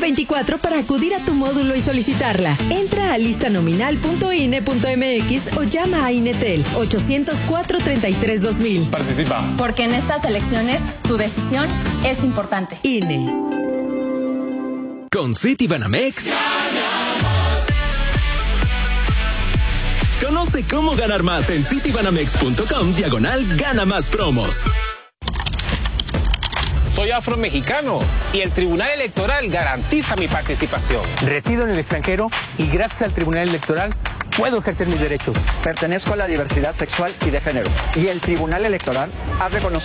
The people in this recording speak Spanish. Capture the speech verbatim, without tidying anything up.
veinticuatro para acudir a tu módulo y solicitarla. Entra a listanominal punto i n e punto m x o llama a Inetel ochocientos cuatro, treinta y tres, dos mil. Participa. Porque en estas elecciones tu decisión es importante. I N E. Con Citibanamex. Conoce cómo ganar más en citibanamex.com diagonal gana más promos. Soy afromexicano y el Tribunal Electoral garantiza mi participación. Resido en el extranjero y gracias al Tribunal Electoral puedo ejercer mis derechos. Pertenezco a la diversidad sexual y de género. Y el Tribunal Electoral ha reconocido